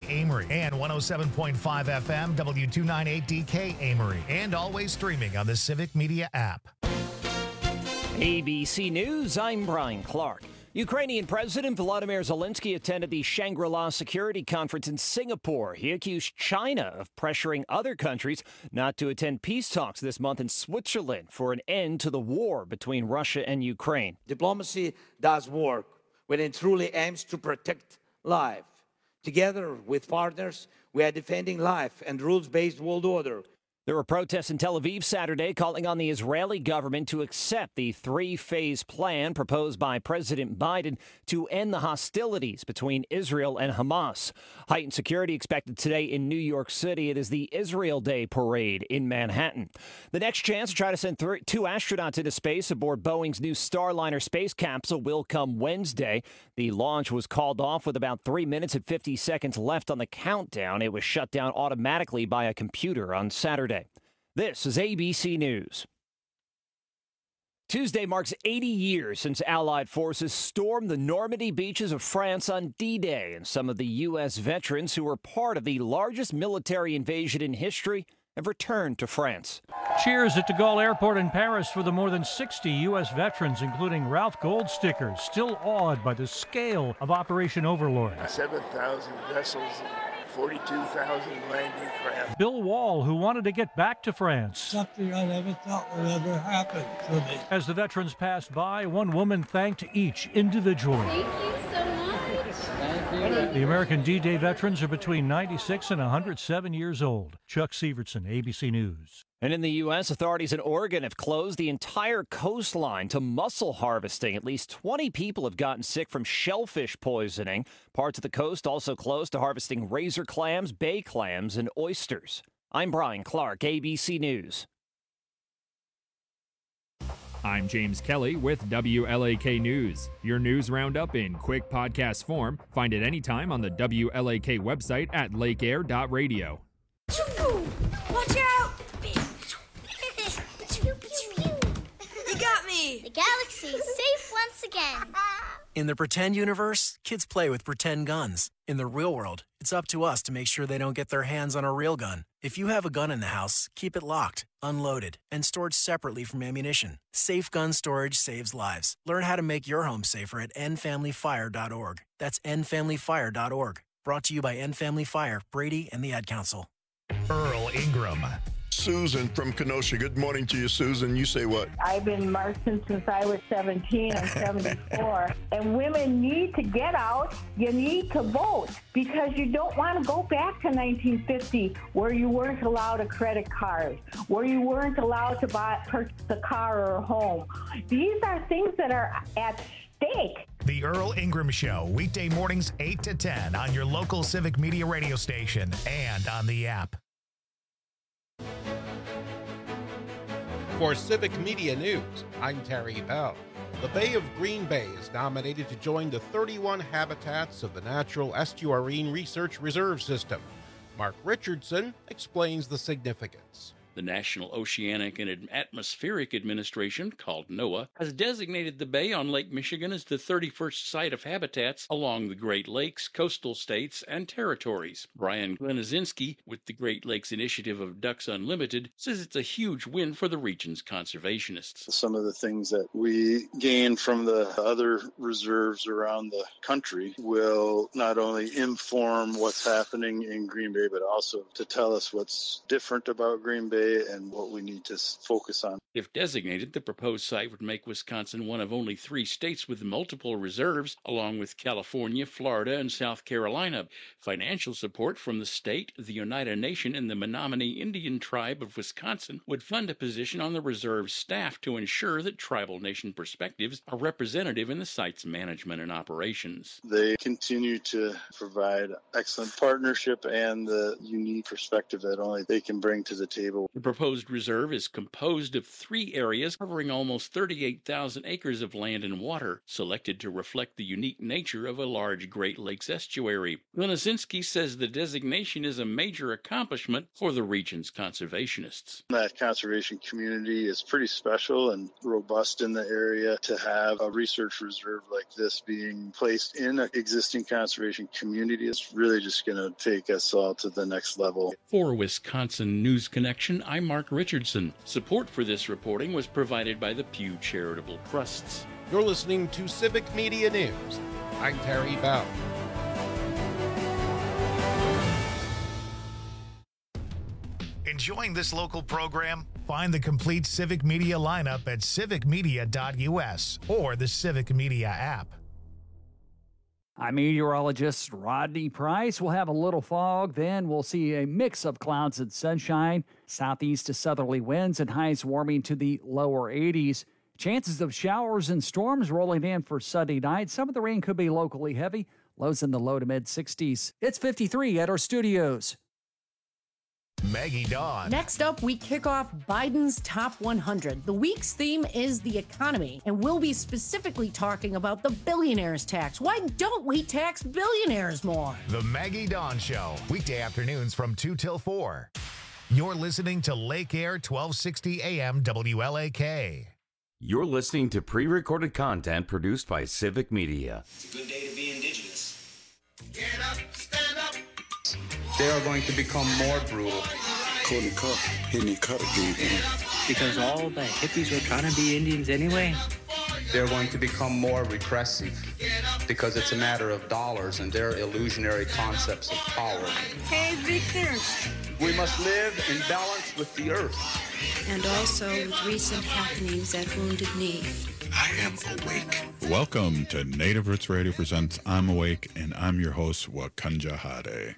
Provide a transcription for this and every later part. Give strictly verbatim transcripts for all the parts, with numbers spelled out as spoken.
Amory, and one oh seven point five F M, W two ninety-eight D K Amory, and always streaming on the Civic Media app. A B C News, I'm Brian Clark. Ukrainian President Volodymyr Zelensky attended the Shangri-La Security Conference in Singapore. He accused China of pressuring other countries not to attend peace talks this month in Switzerland for an end to the war between Russia and Ukraine. Diplomacy does work when it truly aims to protect life. Together with partners, we are defending life and rules-based world order. There were protests in Tel Aviv Saturday calling on the Israeli government to accept the three-phase plan proposed by President Biden to end the hostilities between Israel and Hamas. Heightened security expected today in New York City. It is the Israel Day parade in Manhattan. The next chance to try to send th- two astronauts into space aboard Boeing's new Starliner space capsule will come Wednesday. The launch was called off with about three minutes and fifty seconds left on the countdown. It was shut down automatically by a computer on Saturday. This is A B C News. Tuesday marks eighty years since Allied forces stormed the Normandy beaches of France on D-Day, and some of the U S veterans who were part of the largest military invasion in history have returned to France. Cheers at de Gaulle Airport in Paris for the more than sixty U S veterans, including Ralph Goldsticker, still awed by the scale of Operation Overlord. seven thousand vessels, forty-two thousand landing craft. Bill Wall, who wanted to get back to France. Something I never thought would ever happen for me. As the veterans passed by, one woman thanked each individually. Thank you so much. Thank you. The American D-Day veterans are between ninety-six and one hundred seven years old. Chuck Severson, A B C News. And in the U S, authorities in Oregon have closed the entire coastline to mussel harvesting. At least twenty people have gotten sick from shellfish poisoning. Parts of the coast also closed to harvesting razor clams, bay clams, and oysters. I'm Brian Clark, A B C News. I'm James Kelly with W L A K News. Your news roundup in quick podcast form. Find it anytime on the W L A K website at lake air dot radio. Watch out! You got me! The galaxy is safe once again. In the pretend universe, kids play with pretend guns. In the real world, it's up to us to make sure they don't get their hands on a real gun. If you have a gun in the house, keep it locked, unloaded, and stored separately from ammunition. Safe gun storage saves lives. Learn how to make your home safer at end family fire dot org. That's end family fire dot org. Brought to you by End Family Fire, Brady, and the Ad Council. Earl Ingram. Susan from Kenosha. Good morning to you, Susan. You say what? I've been marching since I was seventeen. I'm seventy-four. And women need to get out. You need to vote because you don't want to go back to nineteen fifty where you weren't allowed a credit card, where you weren't allowed to buy purchase a car or a home. These are things that are at stake. The Earl Ingram Show, weekday mornings eight to ten on your local Civic Media radio station and on the app. For Civic Media News, I'm Terry Bell. The Bay of Green Bay is nominated to join the thirty-one habitats of the Natural Estuarine Research Reserve System. Mark Richardson explains the significance. The National Oceanic and Atmospheric Administration, called NOAA, has designated the bay on Lake Michigan as the thirty-first site of habitats along the Great Lakes, coastal states, and territories. Brian Glenizinski, with the Great Lakes Initiative of Ducks Unlimited, says it's a huge win for the region's conservationists. Some of the things that we gain from the other reserves around the country will not only inform what's happening in Green Bay, but also to tell us what's different about Green Bay and what we need to focus on. If designated, the proposed site would make Wisconsin one of only three states with multiple reserves, along with California, Florida, and South Carolina. Financial support from the state, the Oneida Nation, and the Menominee Indian Tribe of Wisconsin would fund a position on the reserve staff to ensure that tribal nation perspectives are representative in the site's management and operations. They continue to provide excellent partnership and the unique perspective that only they can bring to the table. The proposed reserve is composed of three areas covering almost thirty-eight thousand acres of land and water, selected to reflect the unique nature of a large Great Lakes estuary. Lenizinski says the designation is a major accomplishment for the region's conservationists. That conservation community is pretty special and robust in the area. To have a research reserve like this being placed in an existing conservation community is really just going to take us all to the next level. For Wisconsin News Connection, I'm Mark Richardson. Support for this reporting was provided by the Pew Charitable Trusts. You're listening to Civic Media News. I'm Terry Bell. Enjoying this local program? Find the complete Civic Media lineup at civic media dot u s or the Civic Media app. I'm meteorologist Rodney Price. We'll have a little fog, then we'll see a mix of clouds and sunshine, southeast to southerly winds, and highs warming to the lower eighties. Chances of showers and storms rolling in for Sunday night. Some of the rain could be locally heavy, lows in the low to mid sixties. It's fifty-three at our studios. Maggie Dawn. Next up, we kick off Biden's Top one hundred. The week's theme is the economy, and we'll be specifically talking about the billionaires tax. Why don't we tax billionaires more? The Maggie Dawn Show, weekday afternoons from two till four. You're listening to Lake Air twelve sixty A M W L A K. You're listening to pre-recorded content produced by Civic Media. It's a good day to be indigenous. Get up, stand up. They are going to become more brutal. Couldn't cut, hitting cut again. Because all the hippies were trying to be Indians anyway. They're going to become more repressive because it's a matter of dollars and their illusionary concepts of power. Hey, Victor. We must live in balance with the earth. And also with recent happenings at Wounded Knee. I am awake. Welcome to Native Roots Radio presents I'm Awake, and I'm your host, Wakanja Hade.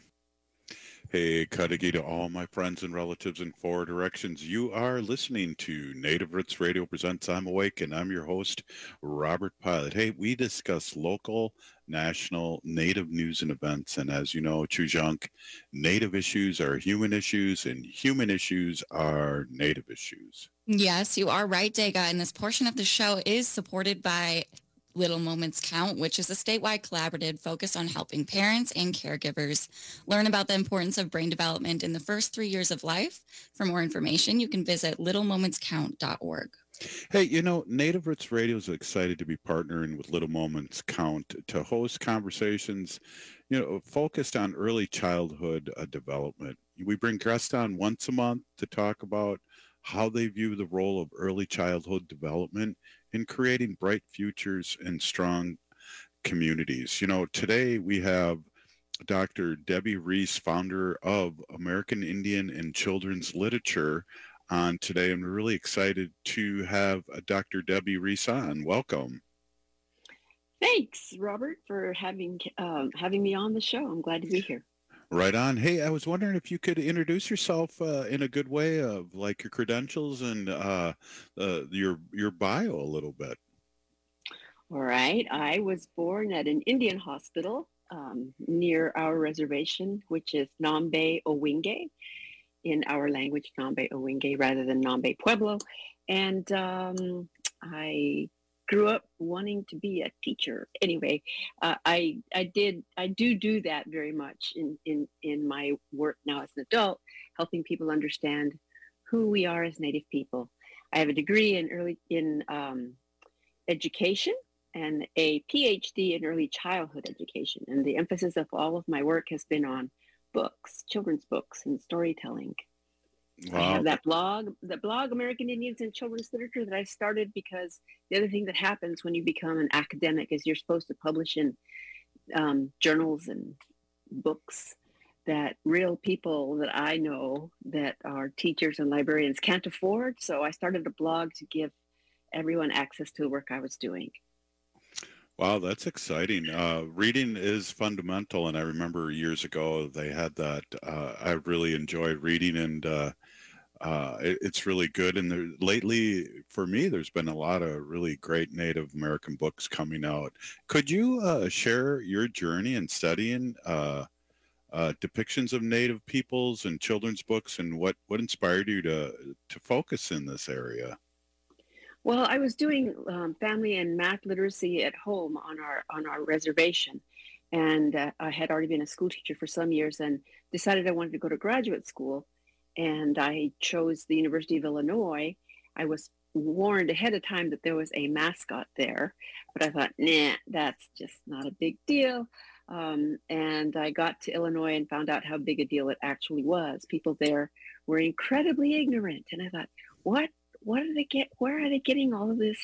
Hey, Kadagi to all my friends and relatives in four directions. You are listening to Native Roots Radio presents I'm Awake, and I'm your host, Robert Pilot. Hey, we discuss local, national, Native news and events, and as you know, Chujunk, Native issues are human issues, and human issues are Native issues. Yes, you are right, Dega, and this portion of the show is supported by Little Moments Count, which is a statewide collaborative focused on helping parents and caregivers learn about the importance of brain development in the first three years of life. For more information, you can visit little moments count dot org. Hey, you know, Native Roots Radio is excited to be partnering with Little Moments Count to host conversations, you know, focused on early childhood uh, development. We bring guests on once a month to talk about how they view the role of early childhood development in creating bright futures and strong communities. You know, today we have Doctor Debbie Reese, founder of American Indian and Children's Literature, on today. I'm really excited to have Doctor Debbie Reese on. Welcome. Thanks, Robert, for having um, having me on the show. I'm glad to be here. Right on. Hey, I was wondering if you could introduce yourself uh, in a good way, of like your credentials and uh, uh, your your bio a little bit. All right. I was born at an Indian hospital um, near our reservation, which is Nambe Owinge, in our language, Nambe Owinge, rather than Nambe Pueblo. And um, I grew up wanting to be a teacher. Anyway, uh, I I did I do do that very much in, in, in my work now as an adult, helping people understand who we are as Native people. I have a degree in early in um, education and a P H D in early childhood education. And the emphasis of all of my work has been on books, children's books, and storytelling. Wow. I have that blog, the blog American Indians and Children's Literature, that I started because the other thing that happens when you become an academic is you're supposed to publish in um, journals and books that real people that I know that are teachers and librarians can't afford. So I started a blog to give everyone access to the work I was doing. Wow, that's exciting. Uh, reading is fundamental, and I remember years ago they had that. Uh, I really enjoyed reading, and uh, uh, it, it's really good. And there, lately, for me, there's been a lot of really great Native American books coming out. Could you uh, share your journey in studying uh, uh, depictions of Native peoples and children's books, and what, what inspired you to to focus in this area? Well, I was doing um, family and math literacy at home on our on our reservation, and uh, I had already been a school teacher for some years, and decided I wanted to go to graduate school, and I chose the University of Illinois. I was warned ahead of time that there was a mascot there, but I thought, nah, that's just not a big deal. Um, and I got to Illinois and found out how big a deal it actually was. People there were incredibly ignorant, and I thought, what? What are they get? Where are they getting all of this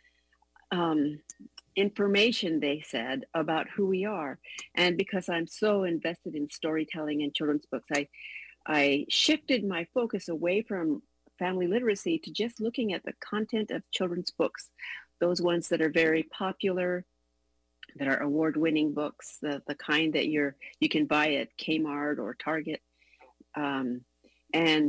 um, information? They said about who we are, and because I'm so invested in storytelling and children's books, I I shifted my focus away from family literacy to just looking at the content of children's books, those ones that are very popular, that are award-winning books, the the kind that you're you can buy at Kmart or Target, um, and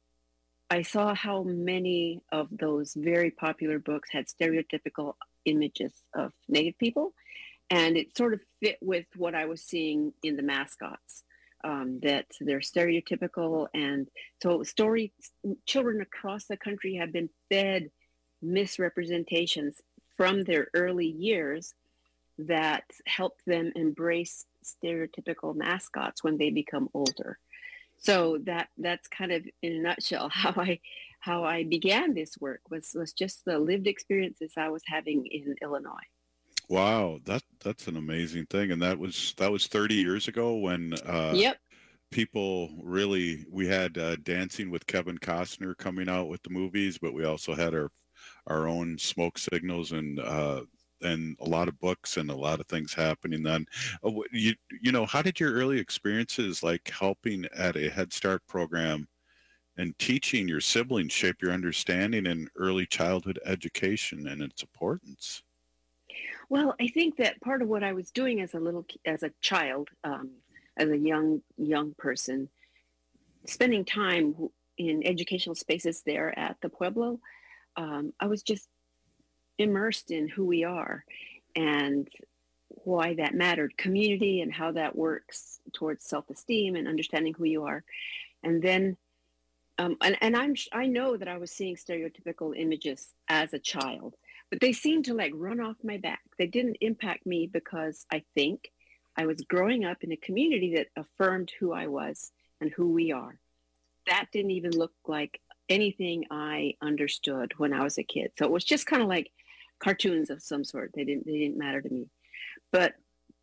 I saw how many of those very popular books had stereotypical images of Native people, and it sort of fit with what I was seeing in the mascots, um, that they're stereotypical. And so story children across the country have been fed misrepresentations from their early years that help them embrace stereotypical mascots when they become older. So that that's kind of in a nutshell how I how I began this work was was just the lived experiences I was having in Illinois. Wow, that that's an amazing thing, and that was that was thirty years ago when uh, yep. people really we had uh, Dancing with Kevin Costner coming out with the movies, but we also had our our own smoke signals and uh, and a lot of books and a lot of things happening then. Uh, you, you know, how did your early experiences like helping at a Head Start program and teaching your siblings shape your understanding in early childhood education and its importance? Well, I think that part of what I was doing as a little, as a child, um, as a young, young person, spending time in educational spaces there at the Pueblo, um, I was just immersed in who we are and why that mattered, community and how that works towards self-esteem and understanding who you are. And then, um, and, and I'm, I know that I was seeing stereotypical images as a child, but they seemed to like run off my back. They didn't impact me because I think I was growing up in a community that affirmed who I was and who we are. That didn't even look like anything I understood when I was a kid. So it was just kind of like cartoons of some sort. They didn't they didn't matter to me. But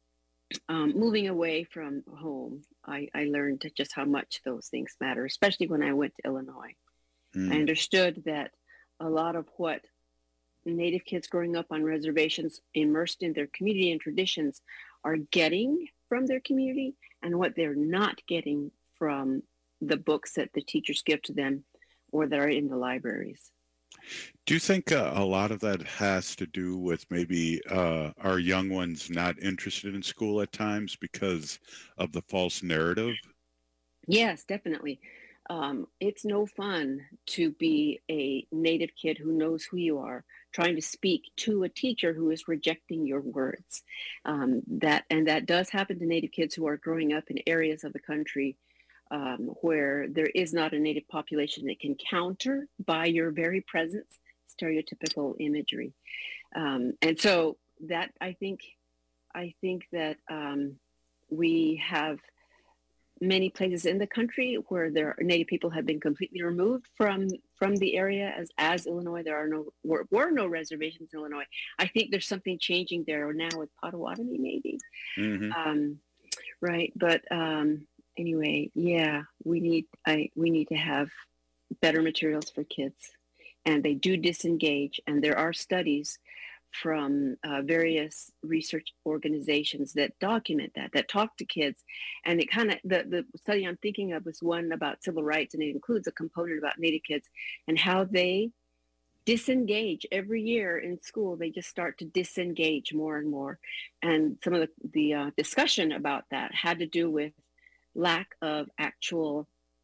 um, moving away from home, I, I learned just how much those things matter, especially when I went to Illinois. Mm. I understood that a lot of what Native kids growing up on reservations, immersed in their community and traditions, are getting from their community and what they're not getting from the books that the teachers give to them or that are in the libraries. Do you think uh, a lot of that has to do with maybe uh, our young ones not interested in school at times because of the false narrative? Yes, definitely. Um, it's no fun to be a Native kid who knows who you are, trying to speak to a teacher who is rejecting your words. Um, that and that does happen to Native kids who are growing up in areas of the country Um, where there is not a Native population that can counter by your very presence stereotypical imagery. Um, and so that I think, I think that um, we have many places in the country where there are Native people have been completely removed from from the area. As as Illinois, there are no were, were no reservations in Illinois. I think there's something changing there now with Potawatomi, maybe. Mm-hmm. Um, right, but. Um, Anyway, yeah, we need I we need to have better materials for kids, and they do disengage. And there are studies from uh, various research organizations that document that, that talk to kids. And it kind of the the study I'm thinking of was one about civil rights, and it includes a component about Native kids and how they disengage every year in school. They just start to disengage more and more. And some of the the uh, discussion about that had to do with lack of actual,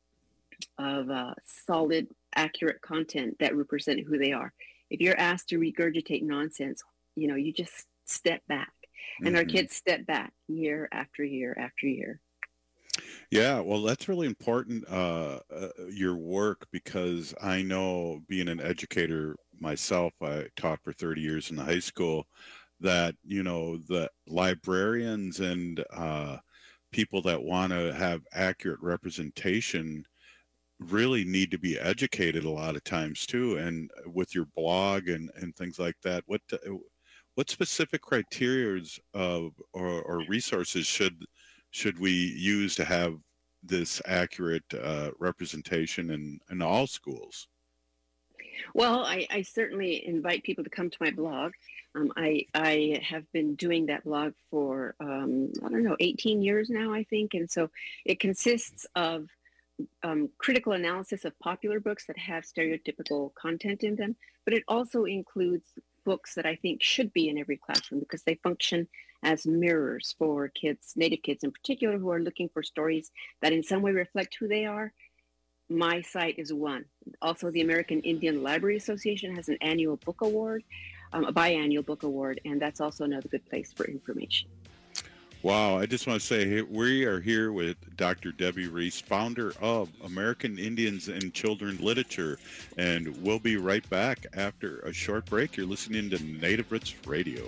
of uh, solid, accurate content that represent who they are. If you're asked to regurgitate nonsense, you know, you just step back. And mm-hmm. our kids step back year after year after year. Yeah, well, that's really important, uh, uh, your work, because I know, being an educator myself, I taught for thirty years in the high school, that, you know, the librarians and uh, people that want to have accurate representation really need to be educated a lot of times too. And with your blog and, and things like that, what what specific criteria of or, or resources should should we use to have this accurate uh, representation in, in all schools? Well, I, I certainly invite people to come to my blog. Um, I I have been doing that blog for, um, I don't know, eighteen years now, I think. And so it consists of um, critical analysis of popular books that have stereotypical content in them, but it also includes books that I think should be in every classroom because they function as mirrors for kids, Native kids in particular, who are looking for stories that in some way reflect who they are. My site is one. Also, the American Indian Library Association has an annual book award, um, a biannual book award, and that's also another good place for information. Wow, I just want to say we are here with Doctor Debbie Reese, founder of American Indians and Children Literature, and we'll be right back after a short break. You're listening to Native Roots Radio.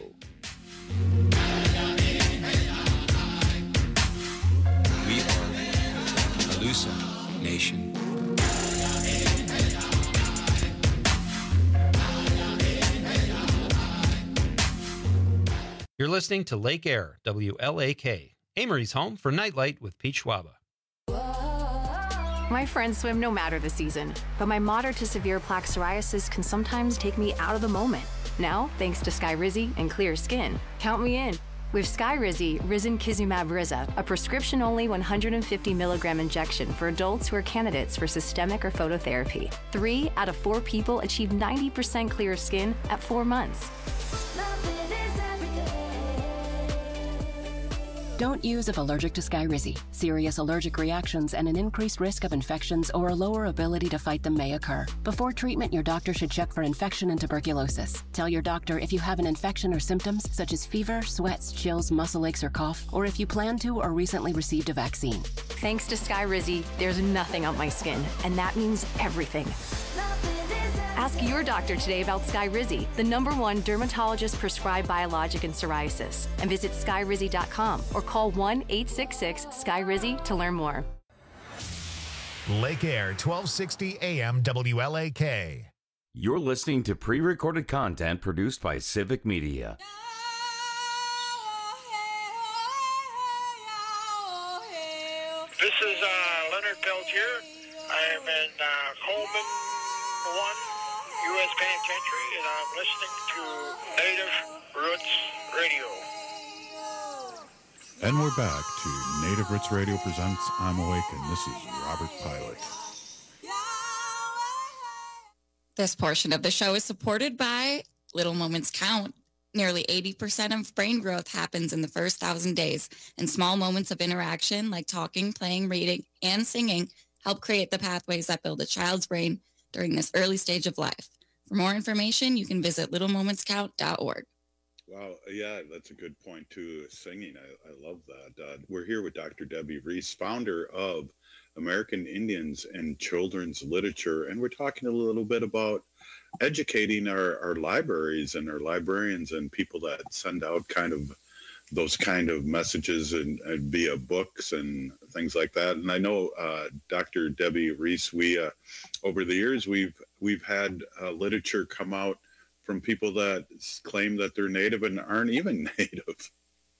We are Alusa Nation. You're listening to Lake Air, W L A K, Amory's home for Nightlight with Pete Schwaba. My friends swim no matter the season, but my moderate to severe plaque psoriasis can sometimes take me out of the moment. Now, thanks to Skyrizi and clear skin, count me in. With Skyrizi, Risankizumab Riza, a prescription-only one hundred fifty milligram injection for adults who are candidates for systemic or phototherapy. Three out of four people achieve ninety percent clear skin at four months. Don't use if allergic to Skyrizi. Serious allergic reactions and an increased risk of infections or a lower ability to fight them may occur. Before treatment, your doctor should check for infection and tuberculosis. Tell your doctor if you have an infection or symptoms such as fever, sweats, chills, muscle aches, or cough, or if you plan to or recently received a vaccine. Thanks to Skyrizi, there's nothing on my skin, and that means everything. Ask your doctor today about Skyrizi, the number one dermatologist-prescribed biologic in psoriasis, and visit skyrizi dot com or call one eight six six Sky Rizi to learn more. Lake Air, twelve sixty A M W L A K. You're listening to pre-recorded content produced by Civic Media. This is uh, Leonard Peltier. I am in uh, Coleman one. U S Penitentiary, and I'm listening to Native Roots Radio. And we're back to Native Roots Radio presents I'm Awake, and this is Robert Pilot. This portion of the show is supported by Little Moments Count. Nearly eighty percent of brain growth happens in the first thousand days, and small moments of interaction like talking, playing, reading, and singing help create the pathways that build a child's brain during this early stage of life. For more information, you can visit little moments count dot org. Wow, yeah, that's a good point too. Singing, I, I love that. Uh, we're here with Doctor Debbie Reese, founder of American Indians and Children's Literature, and we're talking a little bit about educating our, our libraries and our librarians and people that send out kind of those kind of messages and, and via books and things like that. And I know, uh, Doctor Debbie Reese, we uh, over the years we've we've had uh, literature come out from people that claim that they're Native and aren't even Native.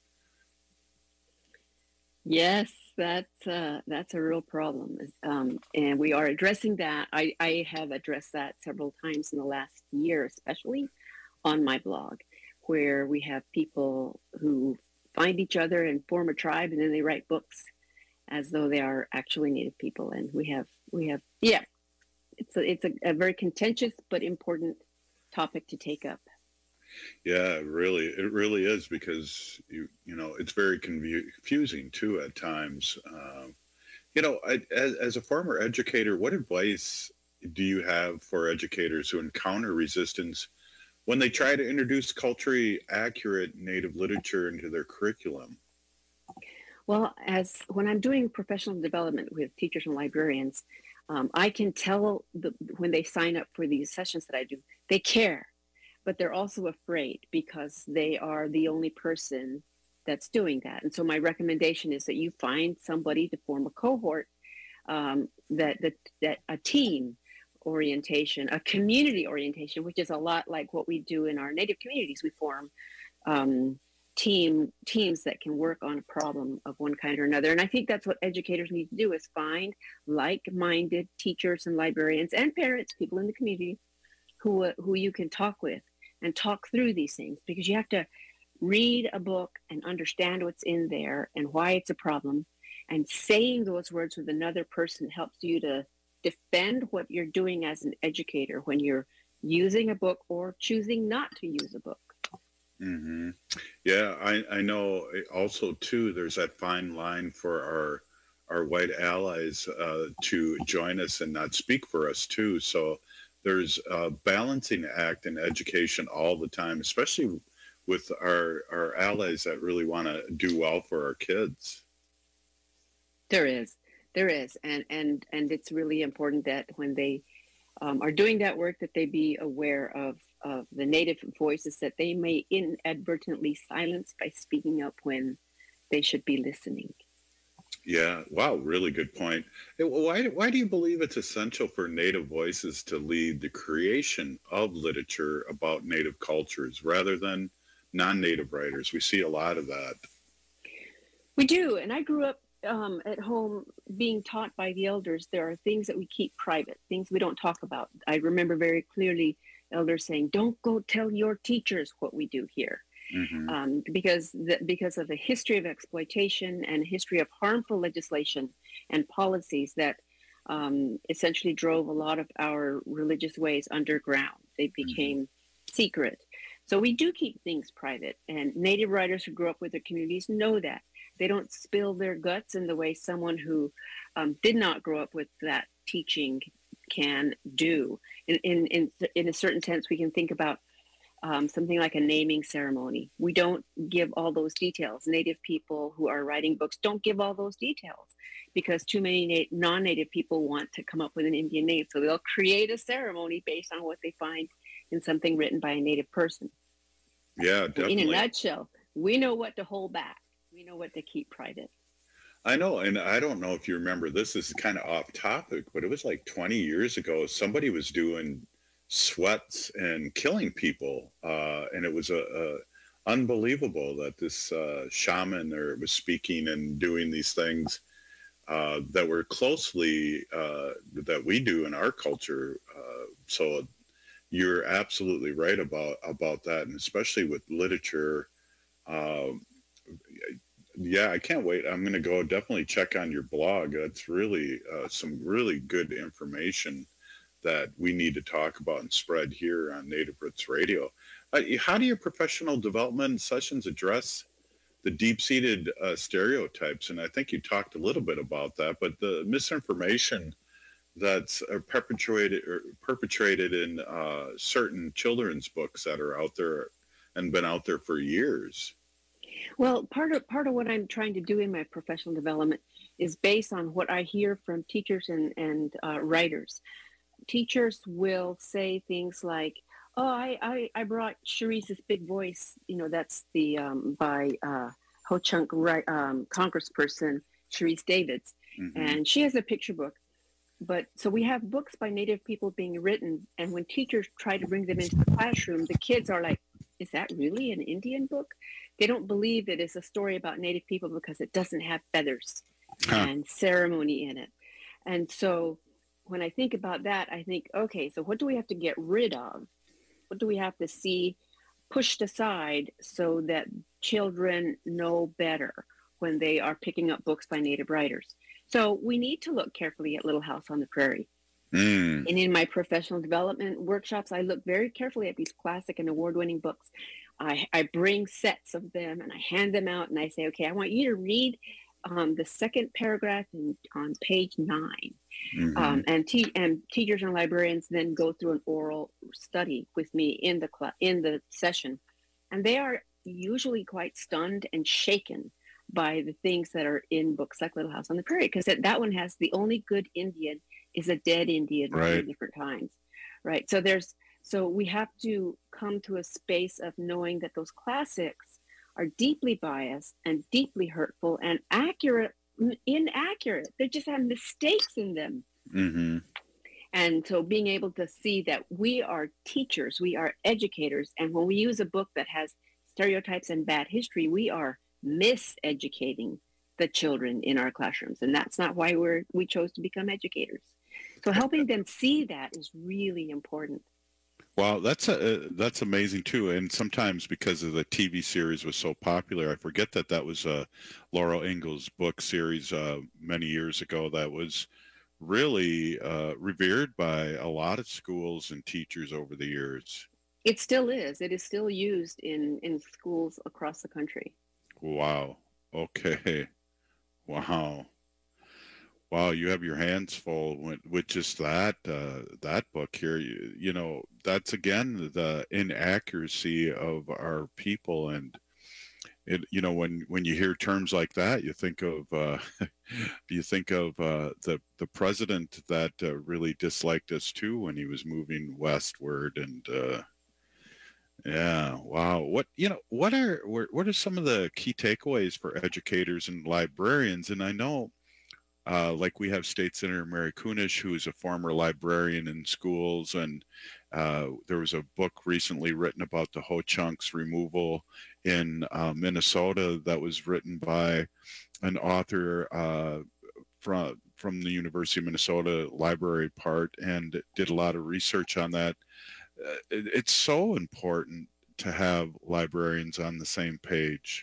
Yes, that's uh, that's a real problem, um, and we are addressing that. I, I have addressed that several times in the last year, especially on my blog, where we have people who find each other and form a tribe, and then they write books as though they are actually Native people. And we have, we have, yeah, it's a, it's a, a very contentious but important topic to take up. Yeah, really, it really is, because you, you know, it's very confusing too at times. Um, you know, I, as, as a former educator, what advice do you have for educators who encounter resistance when they try to introduce culturally accurate Native literature into their curriculum? Well, as when I'm doing professional development with teachers and librarians, um, I can tell the, when they sign up for these sessions that I do, they care, but they're also afraid because they are the only person that's doing that. And so my recommendation is that you find somebody to form a cohort, um, that, that, that a team orientation, a community orientation, which is a lot like what we do in our Native communities. We form um, team teams that can work on a problem of one kind or another. And I think that's what educators need to do, is find like-minded teachers and librarians and parents, people in the community who uh, who you can talk with and talk through these things, because you have to read a book and understand what's in there and why it's a problem. And saying those words with another person helps you to defend what you're doing as an educator when you're using a book or choosing not to use a book. Mm-hmm. Yeah, I, I know also too, there's that fine line for our our white allies uh, to join us and not speak for us too. So there's a balancing act in education all the time, especially with our, our allies that really want to do well for our kids. There is, there is. And, and, and it's really important that when they um, are doing that work, that they be aware of of the Native voices that they may inadvertently silence by speaking up when they should be listening. Yeah, wow, really good point. Why, why do you believe it's essential for Native voices to lead the creation of literature about Native cultures rather than non-Native writers? We see a lot of that. We do, and I grew up um, at home being taught by the elders. There are things that we keep private, things we don't talk about. I remember very clearly elders saying, don't go tell your teachers what we do here. Mm-hmm. um, because the, because of the history of exploitation and history of harmful legislation and policies that um, essentially drove a lot of our religious ways underground. They became mm-hmm. secret. So we do keep things private, and Native writers who grew up with their communities know that. They don't spill their guts in the way someone who um, did not grow up with that teaching can do. In, in, in, in a certain sense, we can think about um, something like a naming ceremony. We don't give all those details. Native people who are writing books don't give all those details because too many na- non-Native people want to come up with an Indian name. So they'll create a ceremony based on what they find in something written by a Native person. Yeah, definitely. In a nutshell, we know what to hold back. We know what to keep private. I know, and I don't know if you remember, this is kind of off topic, but it was like twenty years ago, somebody was doing sweats and killing people, uh, and it was a, a unbelievable that this uh, shaman there was speaking and doing these things uh, that were closely, uh, that we do in our culture. Uh, so you're absolutely right about, about that, and especially with literature. Uh, Yeah, I can't wait. I'm going to go definitely check on your blog. That's really uh, some really good information that we need to talk about and spread here on Native Roots Radio. Uh, how do your professional development sessions address the deep-seated uh, stereotypes? And I think you talked a little bit about that, but the misinformation that's uh, perpetuated or perpetrated in uh, certain children's books that are out there and been out there for years. Well, part of part of what I'm trying to do in my professional development is based on what I hear from teachers and, and uh, writers. Teachers will say things like, oh, I, I, I brought Sharice's Big Voice, you know, that's the um, by uh, Ho-Chunk right, um, congressperson Sharice Davids. Mm-hmm. And she has a picture book. But so we have books by Native people being written. And when teachers try to bring them into the classroom, the kids are like, is that really an Indian book? They don't believe that it's a story about Native people because it doesn't have feathers huh. and ceremony in it. And so when I think about that, I think, okay, so what do we have to get rid of? What do we have to see pushed aside so that children know better when they are picking up books by Native writers? So we need to look carefully at Little House on the Prairie. Mm. And in my professional development workshops, I look very carefully at these classic and award-winning books. I, I bring sets of them and I hand them out and I say, okay, I want you to read um, the second paragraph in, on page nine. Mm-hmm. Um, and, te- and teachers and librarians then go through an oral study with me in the cl- in the session. And they are usually quite stunned and shaken by the things that are in books like Little House on the Prairie, because that, that one has the only good Indian is a dead Indian right. three different times, right? So there's so we have to come to a space of knowing that those classics are deeply biased and deeply hurtful and accurate, inaccurate. They just have mistakes in them. Mm-hmm. And so being able to see that we are teachers, we are educators, and when we use a book that has stereotypes and bad history, we are miseducating the children in our classrooms. And that's not why we're we chose to become educators. So helping them see that is really important. Wow, that's a, that's amazing too. And sometimes because of the T V series was so popular, I forget that that was a Laura Ingalls book series uh, many years ago that was really uh, revered by a lot of schools and teachers over the years. It still is. It is still used in, in schools across the country. Wow. Okay. Wow. Wow, you have your hands full with, with just that uh, that book here. You, you know, that's again the inaccuracy of our people, and it. You know, when when you hear terms like that, you think of uh, you think of uh, the the president that uh, really disliked us too when he was moving westward, and uh, yeah, wow. What you know, what are what are some of the key takeaways for educators and librarians? And I know. Uh, like we have State Senator Mary Kunesh, who is a former librarian in schools, and uh, there was a book recently written about the Ho-Chunks removal in uh, Minnesota that was written by an author uh, from from the University of Minnesota library part, and did a lot of research on that. Uh, it, it's so important to have librarians on the same page.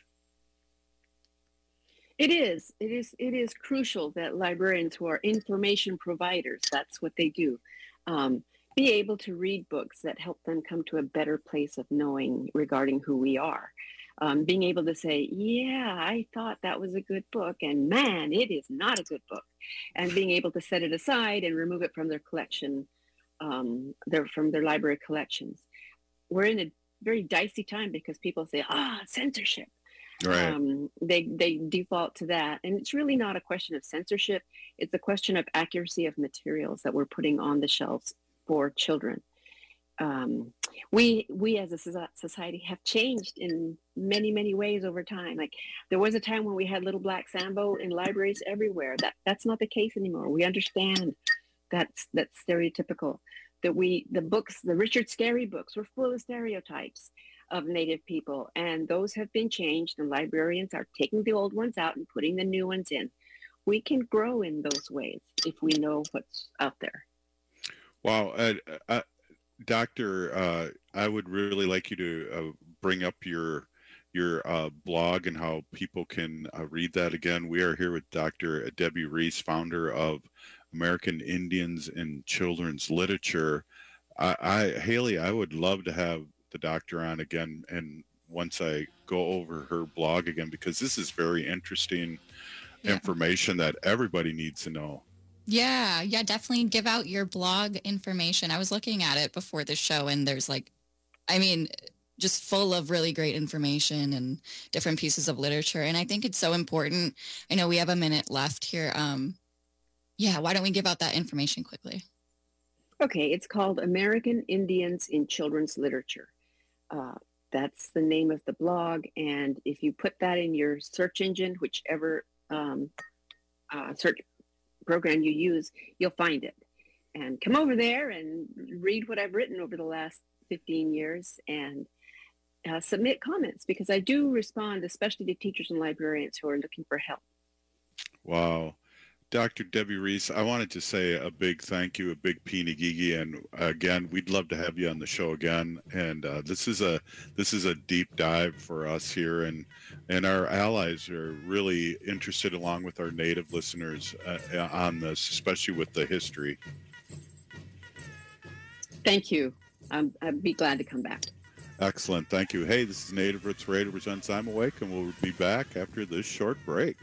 It is. It is. It is crucial that librarians, who are information providers, that's what they do, um, be able to read books that help them come to a better place of knowing regarding who we are. Um, being able to say, yeah, I thought that was a good book, and man, it is not a good book. And being able to set it aside and remove it from their collection, um, their, from their library collections. We're in a very dicey time because people say, ah, censorship. Right. Um, they they default to that, and it's really not a question of censorship. It's a question of accuracy of materials that we're putting on the shelves for children. Um, we we as a society have changed in many many ways over time. Like there was a time when we had Little Black Sambo in libraries everywhere. That that's not the case anymore. We understand that's that's stereotypical. That we the books, the Richard Scarry books, were full of stereotypes of Native people, and those have been changed, and librarians are taking the old ones out and putting the new ones in. We can grow in those ways if we know what's out there. Wow. Uh, uh, Doctor, uh, I would really like you to uh, bring up your your uh, blog and how people can uh, read that again. We are here with Doctor Debbie Reese, founder of American Indians in Children's Literature. I, I Haley, I would love to have the doctor on again, and once I go over her blog again, because this is very interesting yeah. information that everybody needs to know. Yeah, yeah, definitely give out your blog information. I was looking at it before the show, and there's like, I mean, just full of really great information and different pieces of literature. And I think it's so important. I know we have a minute left here. Um, yeah, why don't we give out that information quickly? Okay, it's called American Indians in Children's Literature. Uh, that's the name of the blog, and if you put that in your search engine, whichever um, uh, search program you use, you'll find it. And come over there and read what I've written over the last fifteen years, and uh, submit comments, because I do respond, especially to teachers and librarians who are looking for help. Wow. Doctor Debbie Reese, I wanted to say a big thank you, a big Pinigigi, and again, we'd love to have you on the show again. And uh, this is a this is a deep dive for us here, and and our allies are really interested, along with our native listeners, uh, on this, especially with the history. Thank you. I'm, I'd be glad to come back. Excellent. Thank you. Hey, this is Native Roots Radio presents I'm Awake, and we'll be back after this short break.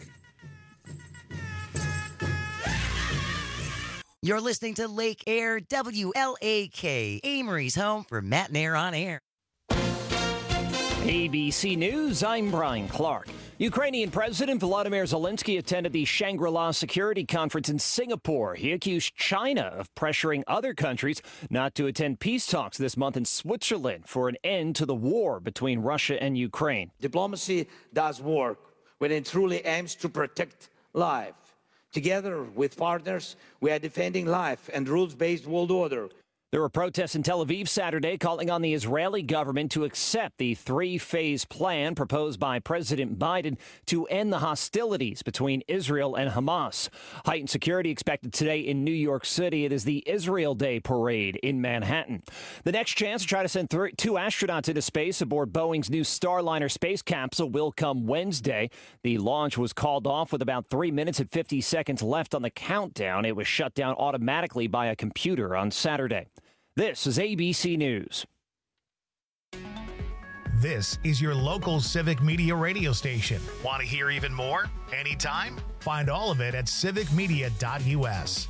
You're listening to Lake Air, W L A K, Amory's home for Matt and Air on Air. A B C News, I'm Brian Clark. Ukrainian President Volodymyr Zelensky attended the Shangri-La Security Conference in Singapore. He accused China of pressuring other countries not to attend peace talks this month in Switzerland for an end to the war between Russia and Ukraine. Diplomacy does work when it truly aims to protect life. Together with partners, we are defending life and rules-based world order. There were protests in Tel Aviv Saturday calling on the Israeli government to accept the three-phase plan proposed by President Biden to end the hostilities between Israel and Hamas. Heightened security expected today in New York City. It is the Israel Day parade in Manhattan. The next chance to try to send th- two astronauts into space aboard Boeing's new Starliner space capsule will come Wednesday. The launch was called off with about three minutes and fifty seconds left on the countdown. It was shut down automatically by a computer on Saturday. This is A B C News. This is your local Civic Media radio station. Want to hear even more? Anytime? Find all of it at civic media dot U S.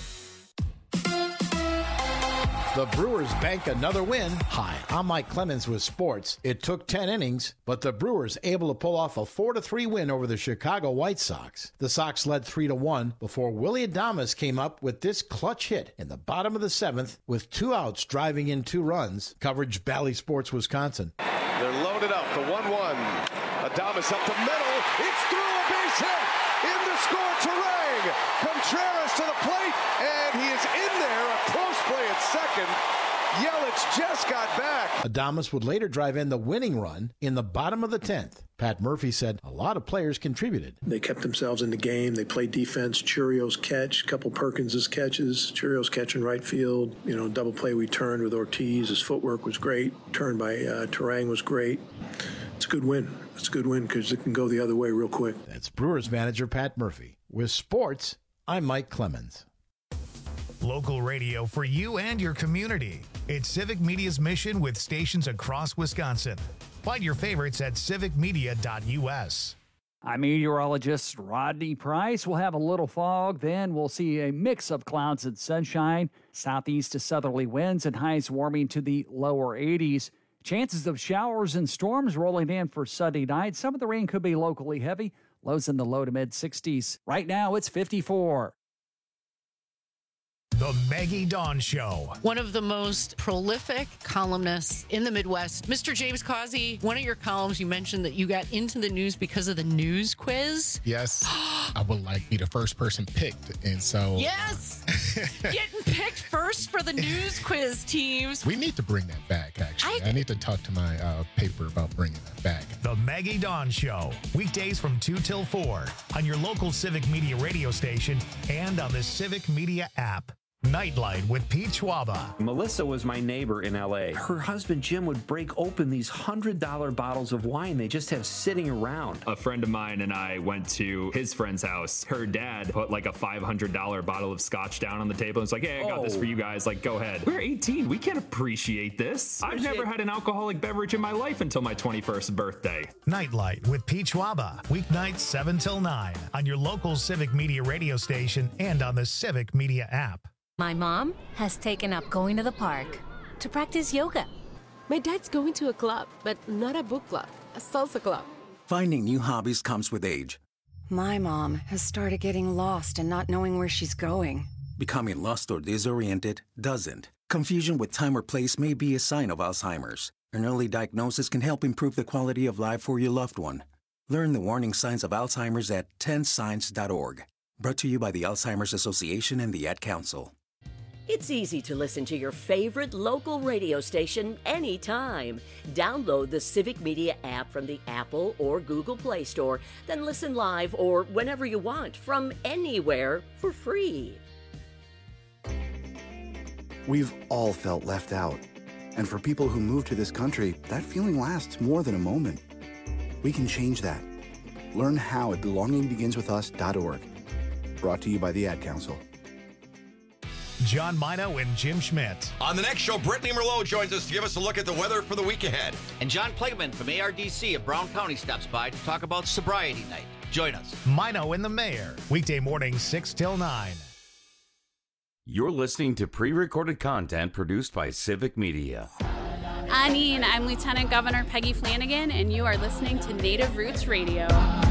The Brewers bank another win. Hi, I'm Mike Clemens with sports. It took ten innings, but the Brewers able to pull off a four to three win over the Chicago White Sox. The Sox led three to one before Willy Adames came up with this clutch hit in the bottom of the seventh with two outs driving in two runs. Coverage Bally Sports, Wisconsin. They're loaded up. The one one. Adames up the middle. It's through a base hit. In to score Terang. Contreras to the plate, and he is in there. A close play at second. Yelich just got back. Adames would later drive in the winning run in the bottom of the tenth. Pat Murphy said a lot of players contributed. They kept themselves in the game. They played defense. Churio's catch, a couple Perkins's catches. Churio's catch in right field. You know, double play we turned with Ortiz. His footwork was great. Turn by uh, Terang was great. It's a good win. It's a good win because it can go the other way real quick. That's Brewers manager Pat Murphy. With sports, I'm Mike Clemens. Local radio for you and your community. It's Civic Media's mission with stations across Wisconsin. Find your favorites at civic media dot U S. I'm meteorologist Rodney Price. We'll have a little fog, then we'll see a mix of clouds and sunshine, southeast to southerly winds, and highs warming to the lower eighties. Chances of showers and storms rolling in for Sunday night. Some of the rain could be locally heavy. Lows in the low to mid sixties. Right now, it's fifty-four. The Maggie Dawn Show. One of the most prolific columnists in the Midwest, Mister James Causey. One of your columns, you mentioned that you got into the news because of the news quiz. Yes, I would like be the first person picked, and so yes, getting picked first for the news quiz teams. We need to bring that back. Actually, I, I need to talk to my uh, paper about bringing that back. The Maggie Dawn Show, weekdays from two till four on your local Civic Media radio station and on the Civic Media app. Nightlight with Pete Schwaba. Melissa was my neighbor in L A. Her husband Jim would break open these one hundred dollar bottles of wine they just have sitting around. A friend of mine and I went to his friend's house. Her dad put like a five hundred dollar bottle of scotch down on the table and was like, hey, I got oh. this for you guys. Like, go ahead. We're eighteen. We can't appreciate this. I've never had an alcoholic beverage in my life until my twenty-first birthday. Nightlight with Pete Schwaba. Weeknights seven till nine on your local Civic Media radio station and on the Civic Media app. My mom has taken up going to the park to practice yoga. My dad's going to a club, but not a book club, a salsa club. Finding new hobbies comes with age. My mom has started getting lost and not knowing where she's going. Becoming lost or disoriented doesn't. Confusion with time or place may be a sign of Alzheimer's. An early diagnosis can help improve the quality of life for your loved one. Learn the warning signs of Alzheimer's at ten signs dot org. Brought to you by the Alzheimer's Association and the Ad Council. It's easy to listen to your favorite local radio station anytime. Download the Civic Media app from the Apple or Google Play Store, then listen live or whenever you want from anywhere for free. We've all felt left out. And for people who move to this country, that feeling lasts more than a moment. We can change that. Learn how at belonging begins with us dot org. Brought to you by the Ad Council. John Mino and Jim Schmidt. On the next show, Brittany Merlot joins us to give us a look at the weather for the week ahead. And John Plageman from A R D C of Brown County stops by to talk about sobriety night. Join us. Mino and the Mayor. Weekday morning, six till nine. You're listening to pre-recorded content produced by Civic Media. Anine, I'm Lieutenant Governor Peggy Flanagan, and you are listening to Native Roots Radio.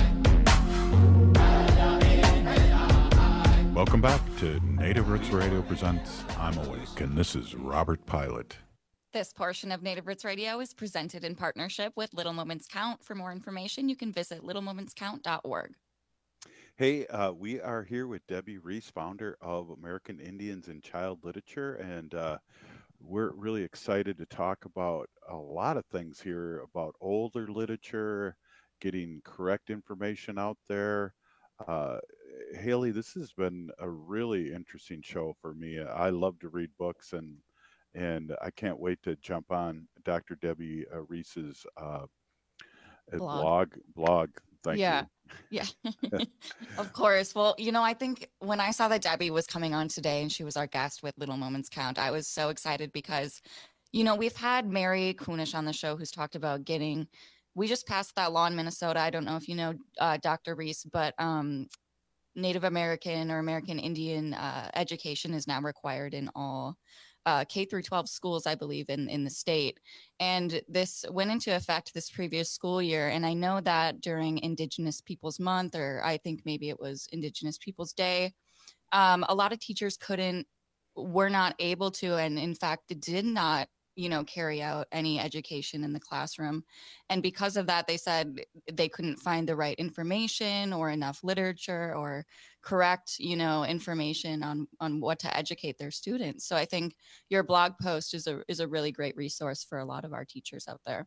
Welcome back to Native Roots Radio presents I'm Awake, and this is Robert Pilot. This portion of Native Roots Radio is presented in partnership with Little Moments Count. For more information, you can visit little moments count dot org. Hey, uh, we are here with Debbie Reese, founder of American Indians in Child Literature, and uh, we're really excited to talk about a lot of things here about older literature, getting correct information out there. Uh, Haley, this has been a really interesting show for me. I love to read books, and and I can't wait to jump on Doctor Debbie uh, Reese's uh, blog. blog. Blog. Thank yeah. you. Yeah. Of course. Well, you know, I think when I saw that Debbie was coming on today and she was our guest with Little Moments Count, I was so excited because, you know, we've had Mary Kunish on the show who's talked about getting, we just passed that law in Minnesota. I don't know if you know uh, Doctor Reese, but um, Native American or American Indian uh, education is now required in all Uh, K through twelve schools, I believe, in, in the state. And this went into effect this previous school year. And I know that during Indigenous Peoples Month, or I think maybe it was Indigenous Peoples Day, um, a lot of teachers couldn't, were not able to, and in fact, did not, you know, carry out any education in the classroom. And because of that, they said they couldn't find the right information or enough literature or correct, you know, information on, on what to educate their students. So I think your blog post is a, is a really great resource for a lot of our teachers out there.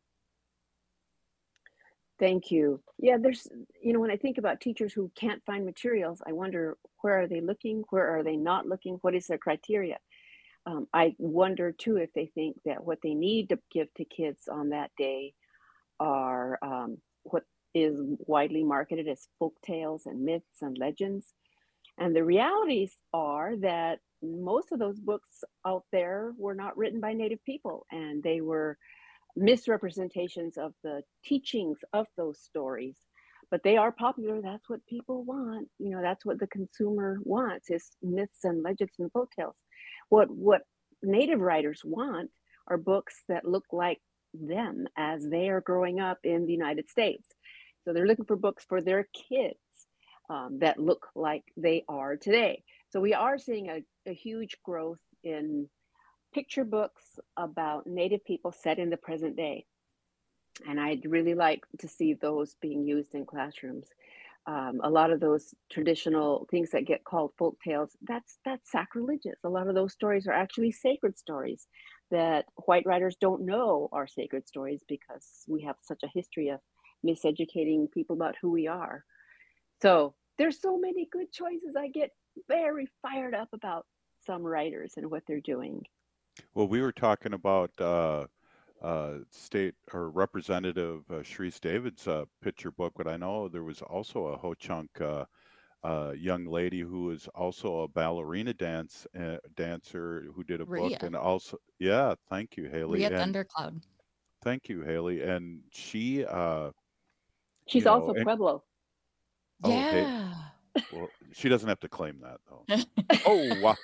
Thank you. Yeah, there's, you know, when I think about teachers who can't find materials, I wonder, where are they looking? Where are they not looking? What is their criteria? Um, I wonder too if they think that what they need to give to kids on that day are um, what is widely marketed as folk tales and myths and legends. And the realities are that most of those books out there were not written by Native people, and they were misrepresentations of the teachings of those stories. But they are popular. That's what people want. You know, that's what the consumer wants, is myths and legends and folk tales. What what Native writers want are books that look like them as they are growing up in the United States. So they're looking for books for their kids um, that look like they are today. So we are seeing a, a huge growth in picture books about Native people set in the present day. And I'd really like to see those being used in classrooms. Um, a lot of those traditional things that get called folk tales, that's that's sacrilegious. A lot of those stories are actually sacred stories that white writers don't know are sacred stories because we have such a history of miseducating people about who we are. So there's so many good choices. I get very fired up about some writers and what they're doing. Well, we were talking about uh, uh, state or Representative uh, Sharice David's uh, picture book, but I know there was also a Ho-Chunk uh, uh, young lady who was also a ballerina dance uh, dancer who did a Rhea. book, and also, yeah, thank you, Haley. Rhea and, Thundercloud. Thank you, Haley. And she, uh, she's you know, also and, Pueblo. oh, Yeah. hey, well, she doesn't have to claim that though. Oh, wow.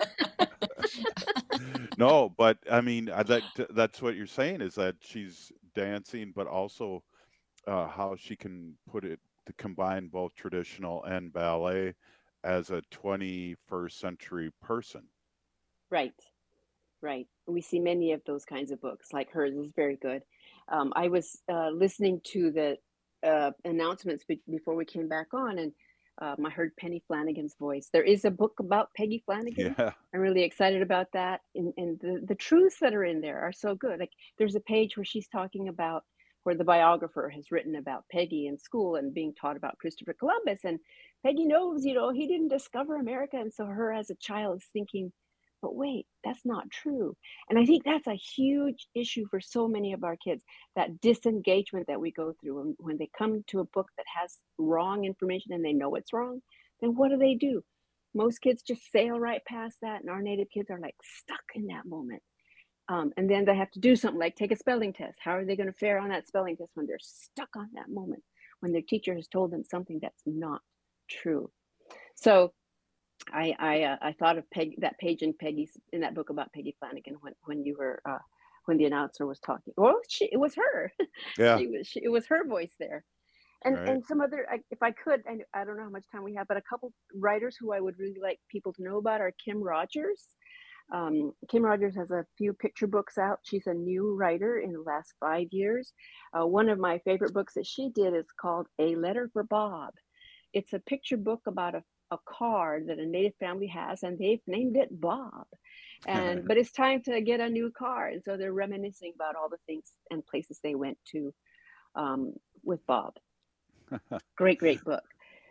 No, but I mean, I, that that's what you're saying, is that she's dancing, but also uh, how she can put it to combine both traditional and ballet as a twenty-first century person. Right, right. We see many of those kinds of books, like hers is very good. Um, I was uh, listening to the uh, announcements be- before we came back on, and Um, I heard Penny Flanagan's voice. There is a book about Peggy Flanagan. Yeah. I'm really excited about that. And, and the, the truths that are in there are so good. Like there's a page where she's talking about where the biographer has written about Peggy in school and being taught about Christopher Columbus. And Peggy knows, you know, he didn't discover America. And so her as a child is thinking, but wait, that's not true. And I think that's a huge issue for so many of our kids, that disengagement that we go through when, when they come to a book that has wrong information and they know it's wrong, then what do they do? Most kids just sail right past that, and our Native kids are like stuck in that moment. Um, and then they have to do something like take a spelling test. How are they going to fare on that spelling test when they're stuck on that moment, when their teacher has told them something that's not true? So I I, uh, I thought of Peg, that page in Peggy's in that book about Peggy Flanagan when when you were uh, when the announcer was talking. Well, she, it was her. Yeah. she was, she, it was her voice there. And Right. and some other, I- if I could, I, I don't know how much time we have, but a couple writers who I would really like people to know about are Kim Rogers. Um, Kim Rogers has a few picture books out. She's a new writer in the last five years. Uh, one of my favorite books that she did is called A Letter for Bob. It's a picture book about a, a car that a Native family has, and they've named it Bob. And but it's time to get a new car, and so they're reminiscing about all the things and places they went to um, with Bob. Great, great book.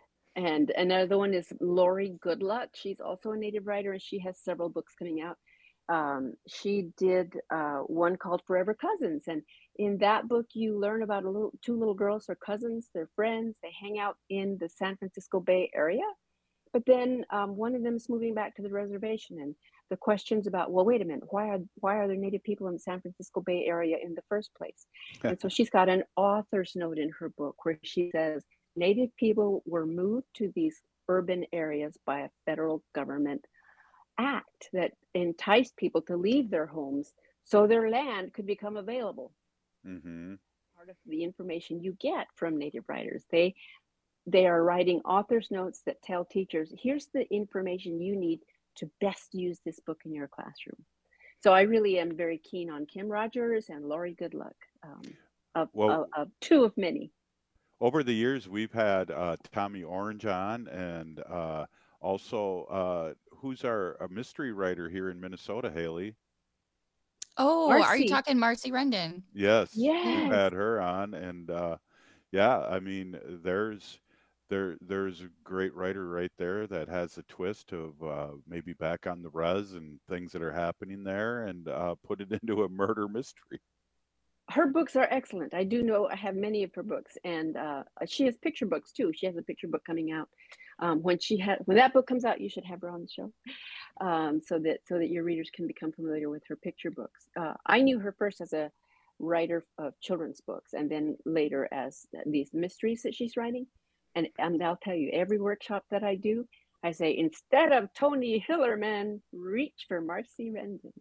And another one is Lori Goodluck. She's also a Native writer, and she has several books coming out. Um, she did uh, one called Forever Cousins, and in that book, you learn about a little two little girls. They're cousins, they're friends. They hang out in the San Francisco Bay Area, but then um, one of them is moving back to the reservation, and the questions about, well, wait a minute, why are why are there Native people in the San Francisco Bay Area in the first place? And so she's got an author's note in her book where she says, Native people were moved to these urban areas by a federal government act that enticed people to leave their homes so their land could become available. Mm-hmm. Part of the information you get from Native writers. They they are writing author's notes that tell teachers, here's the information you need to best use this book in your classroom. So I really am very keen on Kim Rogers and Lori Goodluck, um, of, Well- of, of two of many. Over the years, we've had uh, Tommy Orange on, and uh, also uh, who's our a mystery writer here in Minnesota, Haley? Oh, are Marcy. you talking Marcy Rendon? Yes, we've Yes. had her on, and uh, yeah, I mean, there's there there's a great writer right there that has a twist of uh, maybe back on the res and things that are happening there, and uh, put it into a murder mystery. Her books are excellent. I do know I have many of her books, and uh, she has picture books too. She has a picture book coming out. Um, when she had when that book comes out, you should have her on the show, um, so that so that your readers can become familiar with her picture books. Uh, I knew her first as a writer of children's books, and then later as these mysteries that she's writing. And, and I'll tell you, every workshop that I do, I say instead of Tony Hillerman, reach for Marcy Rendon.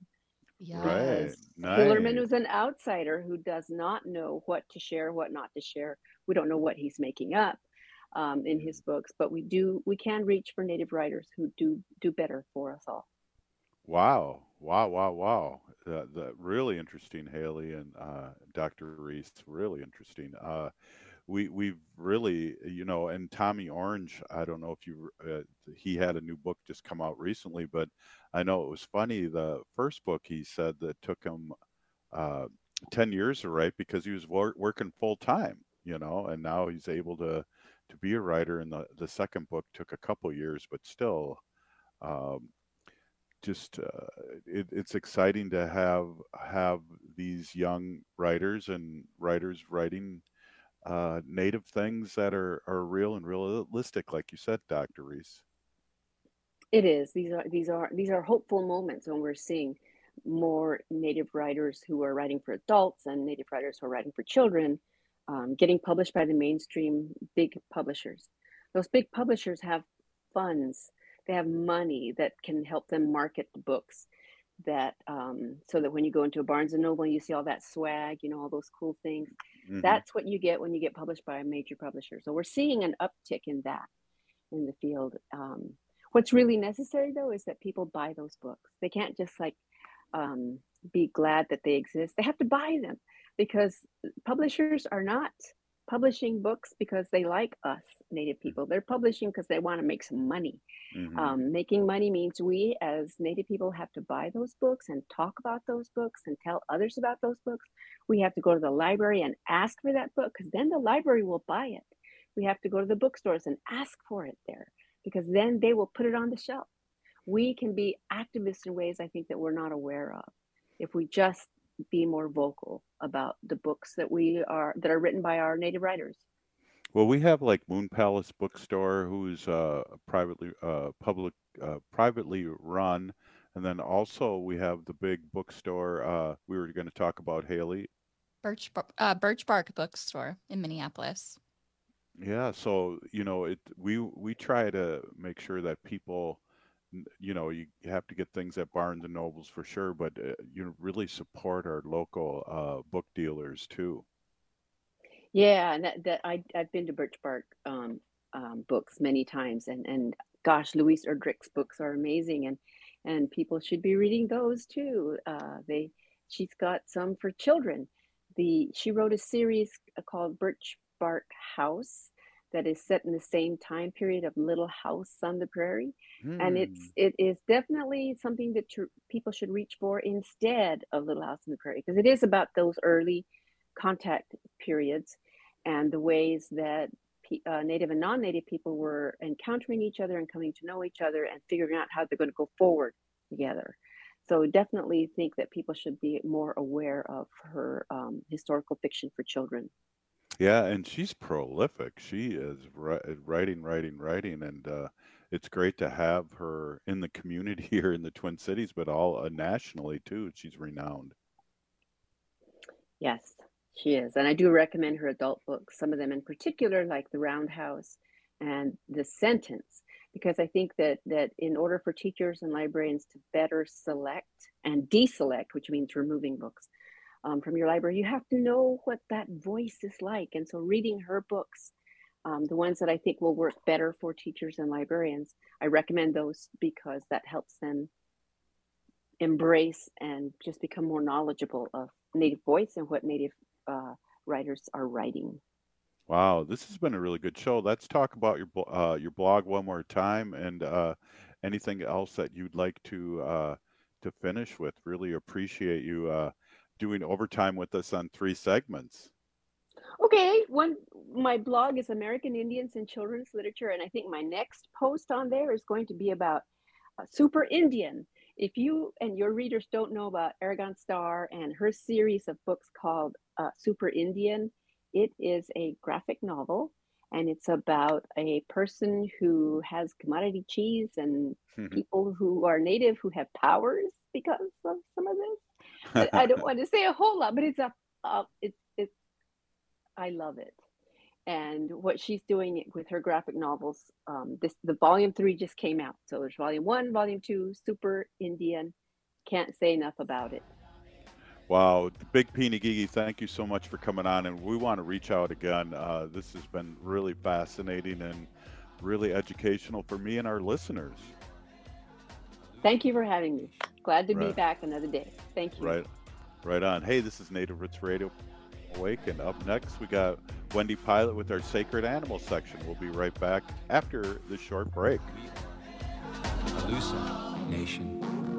Right, Hillerman nice. was an outsider who does not know what to share, what not to share. We don't know what he's making up um, in his books, but we do. We can reach for Native writers who do do better for us all. Wow, wow, wow, wow. Uh, the really interesting, Haley and uh, Doctor Reese. Really interesting. Uh, we we've really, you know, and Tommy Orange. I don't know if you. Uh, he had a new book just come out recently, but I know it was funny. The first book he said that took him uh, ten years to write because he was wor- working full time, you know, and now he's able to to be a writer. And the the second book took a couple years, but still. Um, just uh, it, it's exciting to have have these young writers and writers writing uh, native things that are, are real and realistic, like you said, Doctor Reese. It is. These are these are these are hopeful moments when we're seeing more Native writers who are writing for adults and Native writers who are writing for children um, getting published by the mainstream big publishers. Those big publishers have funds. They have money that can help them market the books. That um, so that when you go into a Barnes and Noble, you see all that swag, you know, all those cool things. Mhm. That's what you get when you get published by a major publisher. So we're seeing an uptick in that in the field. Um, what's really necessary though is that people buy those books. They can't just like um, be glad that they exist. They have to buy them because publishers are not publishing books because they like us Native people. They're publishing because they want to make some money. Mhm. Um, making money means we as Native people have to buy those books and talk about those books and tell others about those books. We have to go to the library and ask for that book because then the library will buy it. We have to go to the bookstores and ask for it there because then they will put it on the shelf. We can be activists in ways I think that we're not aware of if we just be more vocal about the books that we are that are written by our Native writers. Well, we have like Moon Palace Bookstore, who's uh, privately uh, public, uh, privately run, and then also we have the big bookstore. Uh, we were going to talk about Haley. Birch, Bar- uh, Birch Bark Bookstore in Minneapolis. Yeah, so you know, it we we try to make sure that people n- you know, you have to get things at Barnes and Nobles for sure, but uh, you really support our local uh, book dealers too. Yeah, and that, that I I've been to Birch Bark um, um, books many times, and and gosh, Louise Erdrich's books are amazing, and and people should be reading those too. Uh, they she's got some for children. The she wrote a series called Birch Bark House that is set in the same time period of Little House on the Prairie, and it's Hmm. it is definitely something that tr- people should reach for instead of Little House on the Prairie, because it is about those early contact periods and the ways that pe- uh, Native and non-Native people were encountering each other and coming to know each other and figuring out how they're going to go forward together. So definitely think that people should be more aware of her um, historical fiction for children. Yeah, and she's prolific. She is ri- writing, writing, writing, and uh, it's great to have her in the community here in the Twin Cities, but all uh, nationally too. She's renowned. Yes, she is. And I do recommend her adult books, some of them in particular, like The Roundhouse and The Sentence, because I think that that in order for teachers and librarians to better select and deselect, which means removing books um, from your library, you have to know what that voice is like. And so reading her books, um, the ones that I think will work better for teachers and librarians, I recommend those because that helps them embrace and just become more knowledgeable of Native voice and what Native uh, writers are writing. Wow, this has been a really good show. Let's talk about your blo- uh, your blog one more time, and uh, anything else that you'd like to uh, to finish with. Really appreciate you uh, doing overtime with us on three segments. Okay, one my blog is American Indians in Children's Literature, and I think my next post on there is going to be about uh, Super Indian. If you and your readers don't know about Aragon Starr and her series of books called uh, Super Indian, it is a graphic novel, and it's about a person who has commodity cheese and people who are native who have powers because of some of this. I, I don't want to say a whole lot, but it's a uh, it's it's I love it. And what she's doing with her graphic novels, um, this the volume three just came out. So there's volume one, volume two, Super Indian. Can't say enough about it. Wow, Big Peeny Gigi, thank you so much for coming on, and we want to reach out again. Uh, this has been really fascinating and really educational for me and our listeners. Thank you for having me. Glad to be Right. back another day. Thank you. Right, right on. Hey, this is Native Roots Radio Awake, and up next we got Wendy Pilot with our Sacred Animal section. We'll be right back after this short break. Alusa Nation.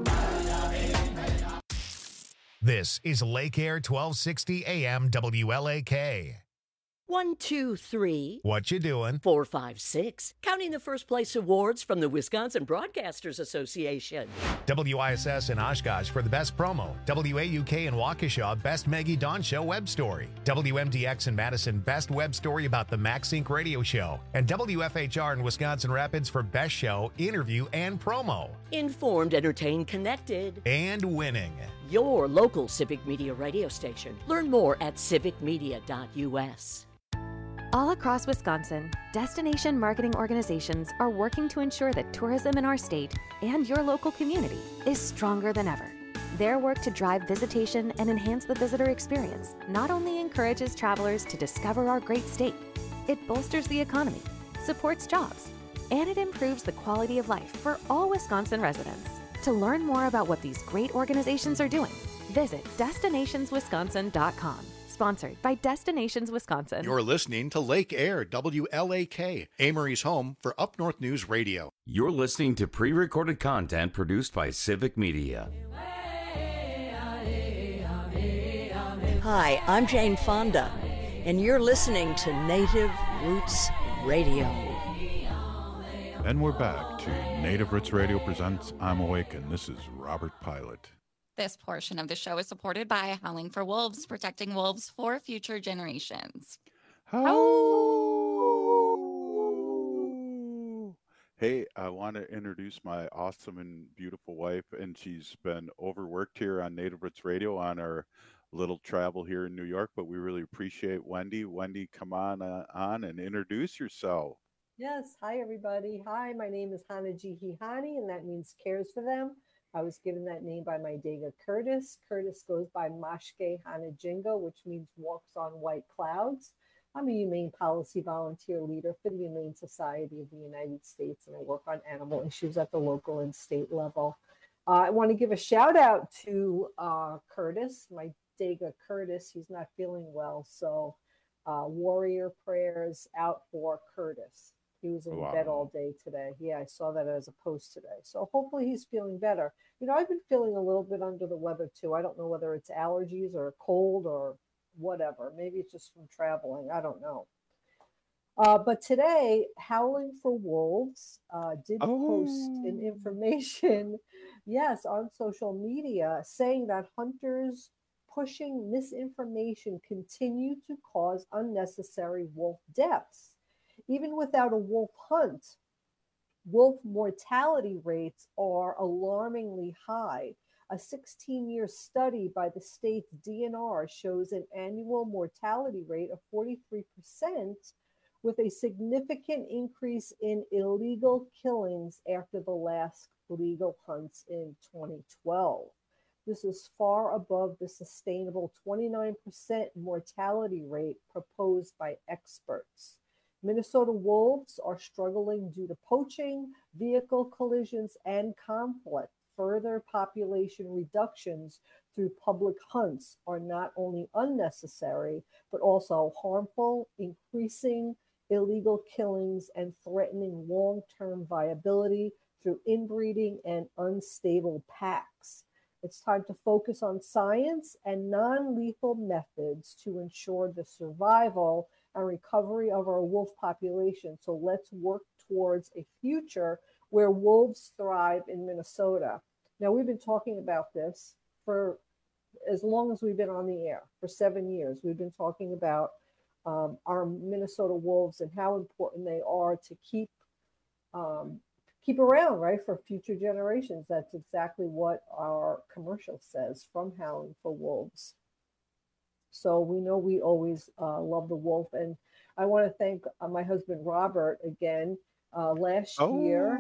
This is Lake Air twelve sixty A M W L A K. One, two, three. What you doing? Four, five, six. Counting the first place awards from the Wisconsin Broadcasters Association. W I S S in Oshkosh for the best promo. W A U K in Waukesha, best Maggie Dawn Show web story. W M D X in Madison, best web story about the MaxSync radio show. And W F H R in Wisconsin Rapids for best show, interview, and promo. Informed, entertained, connected. And winning. Your local Civic Media radio station. Learn more at civic media dot U S. All across Wisconsin, destination marketing organizations are working to ensure that tourism in our state and your local community is stronger than ever. Their work to drive visitation and enhance the visitor experience not only encourages travelers to discover our great state, it bolsters the economy, supports jobs, and it improves the quality of life for all Wisconsin residents. To learn more about what these great organizations are doing, visit destinations wisconsin dot com. Sponsored by Destinations Wisconsin. You're listening to Lake Air W L A K, Amory's home for Up North News Radio. You're listening to pre-recorded content produced by Civic Media. Hi, I'm Jane Fonda, and you're listening to Native Roots Radio. And we're back to Native Roots Radio presents I'm Awake, and this is Robert Pilot. This portion of the show is supported by Howling for Wolves, protecting wolves for future generations. Hey, I want to introduce my awesome and beautiful wife, and she's been overworked here on Native Roots Radio on our little travel here in New York, but we really appreciate Wendy. Wendy, come on uh, on and introduce yourself. Yes. Hi, everybody. Hi, my name is Hana Jihihani, and that means cares for them. I was given that name by my Dega Curtis. Curtis goes by Mashke Hana Jingo, which means walks on white clouds. I'm a humane policy volunteer leader for the Humane Society of the United States, and I work on animal issues at the local and state level. Uh, I want to give a shout out to uh, Curtis, my Dega Curtis. He's not feeling well, so uh, warrior prayers out for Curtis. He was in Wow. bed all day today. Yeah, I saw that as a post today. So hopefully he's feeling better. You know, I've been feeling a little bit under the weather too. I don't know whether it's allergies or cold or whatever. Maybe it's just from traveling. I don't know. Uh, but today, Howling for Wolves uh, did post an information, yes, on social media saying that hunters pushing misinformation continue to cause unnecessary wolf deaths. Even without a wolf hunt, wolf mortality rates are alarmingly high. A sixteen-year study by the state's D N R shows an annual mortality rate of forty-three percent, with a significant increase in illegal killings after the last legal hunts in twenty twelve. This is far above the sustainable twenty-nine percent mortality rate proposed by experts. Minnesota wolves are struggling due to poaching, vehicle collisions, and conflict. Further population reductions through public hunts are not only unnecessary, but also harmful, increasing illegal killings and threatening long-term viability through inbreeding and unstable packs. It's time to focus on science and non-lethal methods to ensure the survival and recovery of our wolf population. So let's work towards a future where wolves thrive in Minnesota. Now, we've been talking about this for as long as we've been on the air, for seven years. We've been talking about um, our Minnesota wolves and how important they are to keep um, keep around, right, for future generations. That's exactly what our commercial says from Howling for Wolves. So we know we always uh, love the wolf. And I want to thank uh, my husband, Robert, again. Uh, last Oh. year,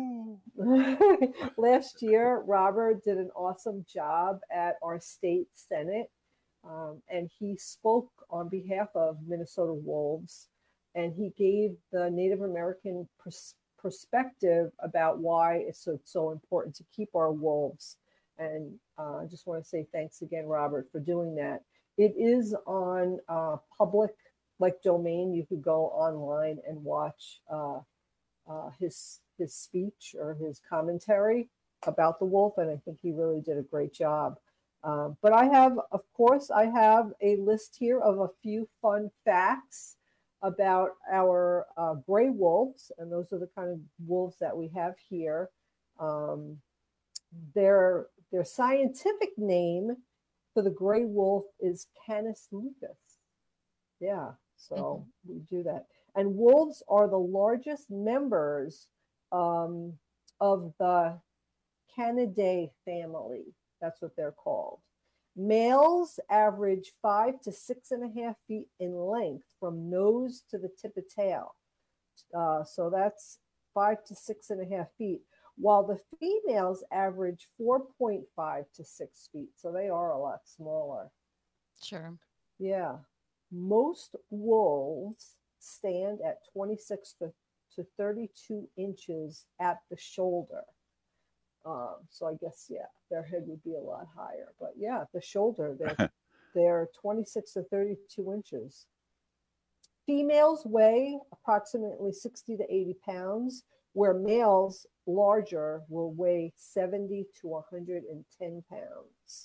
last year, Robert did an awesome job at our state Senate. Um, and he spoke on behalf of Minnesota Wolves. And he gave the Native American pers- perspective about why it's so, so important to keep our wolves. And uh, I just want to say thanks again, Robert, for doing that. It is on uh, public, like, domain. You could go online and watch uh, uh, his his speech or his commentary about the wolf, and I think he really did a great job. Um, but I have, of course, I have a list here of a few fun facts about our uh, gray wolves, and those are the kind of wolves that we have here. Um, their their scientific name for the gray wolf is Canis lupus. Yeah, so mm-hmm. we do that. And wolves are the largest members um, of the Canidae family. That's what they're called. Males average five to six and a half feet in length from nose to the tip of tail. Uh, so that's five to six and a half feet, while the females average four point five to six feet. So they are a lot smaller. Sure. Yeah. Most wolves stand at twenty-six to thirty-two inches at the shoulder. Um, so I guess, yeah, their head would be a lot higher. But yeah, the shoulder, they're, they're twenty-six to thirty-two inches. Females weigh approximately sixty to eighty pounds, where males larger will weigh seventy to one hundred ten pounds.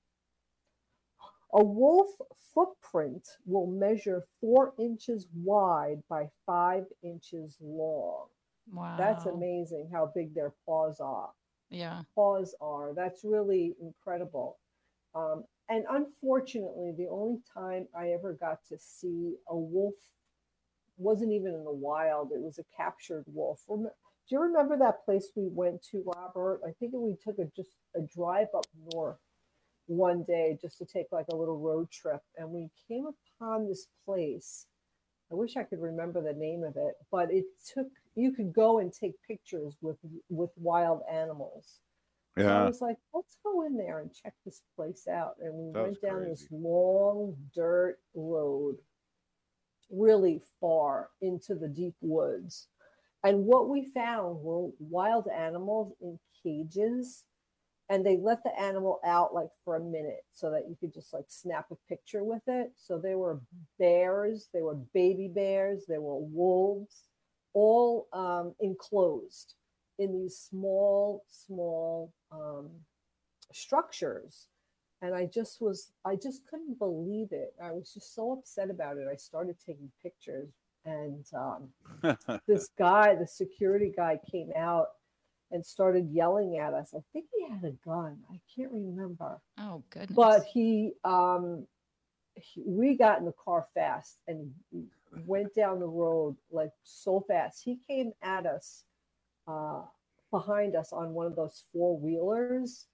A wolf footprint will measure four inches wide by five inches long. Wow. That's amazing how big their paws are. Yeah. Paws are. That's really incredible. Um, and unfortunately, the only time I ever got to see a wolf wasn't even in the wild. It was a captured wolf. Do you remember that place we went to, Robert? I think we took a, just a drive up north one day just to take like a little road trip. And we came upon this place. I wish I could remember the name of it, but it took you could go and take pictures with with wild animals. So Yeah. I was like, let's go in there and check this place out. And we That was went down crazy. this long dirt road, really far into the deep woods. And what we found were wild animals in cages. And they let the animal out like for a minute so that you could just like snap a picture with it. So there were bears, there were baby bears, there were wolves, all um, enclosed in these small, small um, structures. And I just was, I just couldn't believe it. I was just so upset about it. I started taking pictures, and um, this guy, the security guy, came out and started yelling at us. I think he had a gun. I can't remember. Oh, goodness. But he, um, he, we got in the car fast and went down the road like so fast. He came at us uh, behind us on one of those four wheelers.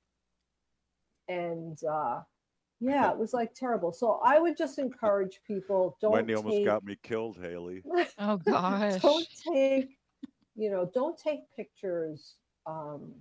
And uh, yeah, it was like terrible. So I would just encourage people, don't Wendy almost take, got me killed, Haley. Oh, gosh. don't take, you know, don't take pictures um,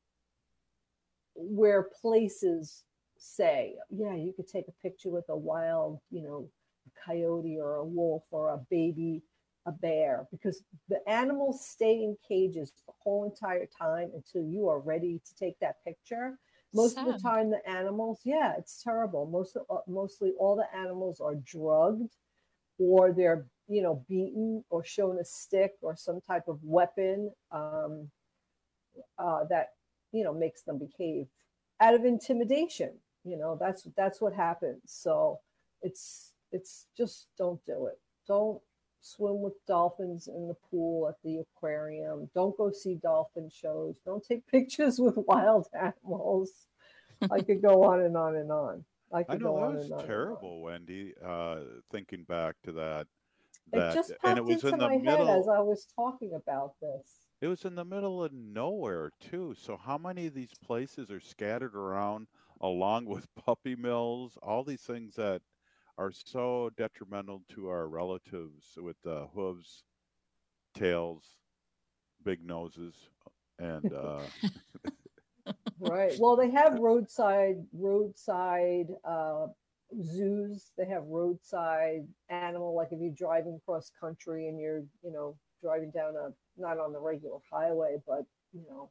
where places say, yeah, you could take a picture with a wild, you know, a coyote or a wolf or a baby, a bear, because the animals stay in cages the whole entire time until you are ready to take that picture. Most of the Sad. time, the animals, yeah, it's terrible. Most of, uh, mostly all the animals are drugged, or they're, you know, beaten or shown a stick or some type of weapon um, uh, that, you know, makes them behave out of intimidation. You know, that's that's what happens. So it's it's just don't do it. Don't swim with dolphins in the pool at the aquarium. Don't go see dolphin shows. Don't take pictures with wild animals. I could go on and on and on. I could I know go that on was and on. and on. terrible, Wendy. Uh, thinking back to that, It that just and it popped was into in the my head as middle. I was talking about this. It was in the middle of nowhere too. So how many of these places are scattered around, along with puppy mills, all these things that are so detrimental to our relatives with the hooves, tails, big noses, and uh, Right. Well, they have roadside roadside uh, zoos. They have roadside animal. Like if you're driving cross country and you're, you know, driving down a not on the regular highway, but you know,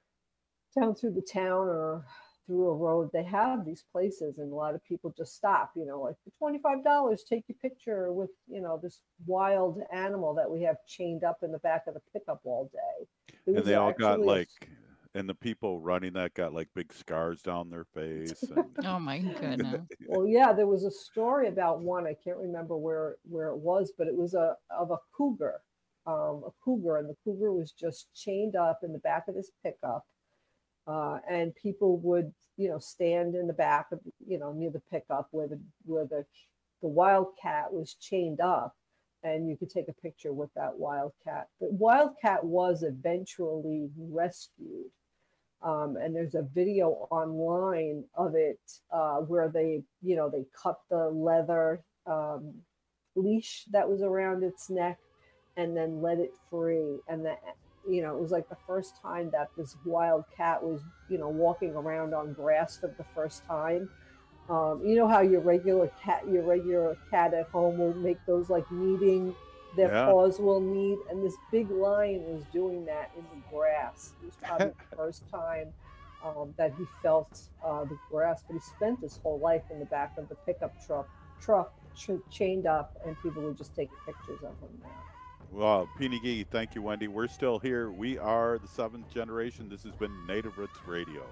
down through the town or through a road, they have these places, and a lot of people just stop. You know, like for twenty-five dollars, take your picture with, you know, this wild animal that we have chained up in the back of the pickup all day. It and was they all got actually a like, and the people running that got like big scars down their face. And Oh, my goodness. Well, yeah, there was a story about one. I can't remember where where it was, but it was a of a cougar, um, a cougar, and the cougar was just chained up in the back of this pickup, uh, and people would, you know, stand in the back of, you know, near the pickup where the where the the wildcat was chained up, and you could take a picture with that wildcat. The wildcat was eventually rescued. Um, and there's a video online of it uh, where they, you know, they cut the leather um, leash that was around its neck and then let it free. And that, you know, it was like the first time that this wild cat was, you know, walking around on grass for the first time. Um, you know how your regular cat, your regular cat at home will make those like kneading, their Yeah. paws will knead, and this big lion was doing that in the grass. It was probably the first time um, that he felt uh, the grass, but he spent his whole life in the back of the pickup truck, truck ch- chained up, and people would just take pictures of him now. Well, Peony Gee, thank you, Wendy. We're still here. We are the seventh generation. This has been Native Roots Radio.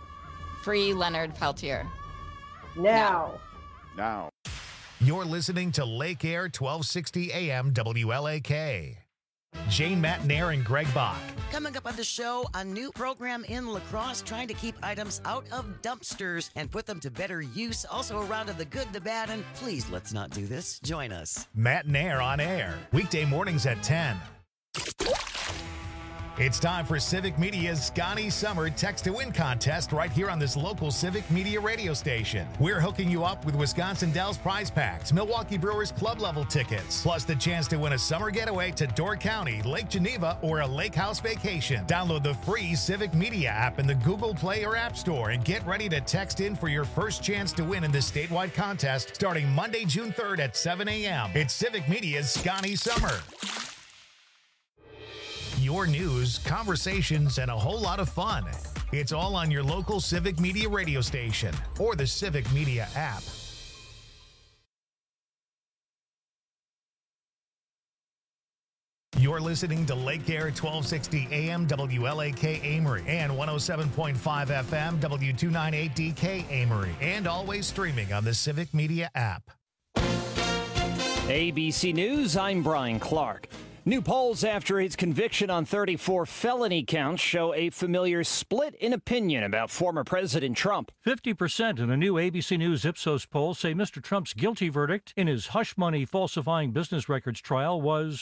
Free Leonard Peltier. Now. Now. You're listening to Lake Air twelve sixty A M W L A K. Jane Matnair and Greg Bach. Coming up on the show, a new program in La Crosse trying to keep items out of dumpsters and put them to better use. Also, a round of the good, the bad, and please let's not do this. Join us. Matnair on air. Weekday mornings at ten. It's time for Civic Media's Scotty Summer Text to Win contest right here on this local Civic Media radio station. We're hooking you up with Wisconsin Dells prize packs, Milwaukee Brewers club level tickets, plus the chance to win a summer getaway to Door County, Lake Geneva, or a lake house vacation. Download the free Civic Media app in the Google Play or App Store and get ready to text in for your first chance to win in this statewide contest starting Monday, June third at seven a.m. It's Civic Media's Scotty Summer. Your news, conversations, and a whole lot of fun. It's all on your local Civic Media radio station or the Civic Media app. You're listening to Lake Air twelve sixty A M W L A K Amory and one oh seven point five F M W two ninety-eight D K Amory, and always streaming on the Civic Media app. A B C News, I'm Brian Clark. New polls after his conviction on thirty-four felony counts show a familiar split in opinion about former President Trump. fifty percent in a new A B C News Ipsos poll say Mister Trump's guilty verdict in his hush money falsifying business records trial was